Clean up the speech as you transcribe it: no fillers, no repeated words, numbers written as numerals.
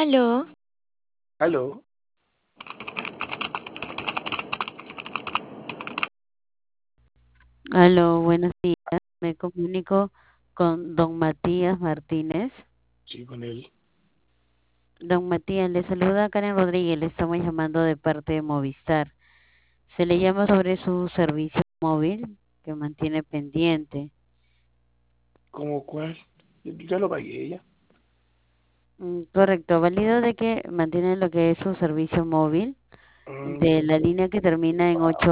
Aló, Aló, Aló, buenos días. Me comunico con don Matías Martínez. sí, con él. Don Matías, le saluda Karen Rodríguez. Le estamos llamando de parte de Movistar. Se le llama sobre su servicio móvil que mantiene pendiente. ¿Cómo cuál? Ya lo pagué ya. Correcto, válido de que mantiene lo que es su servicio móvil Mm, de la línea que termina en 8.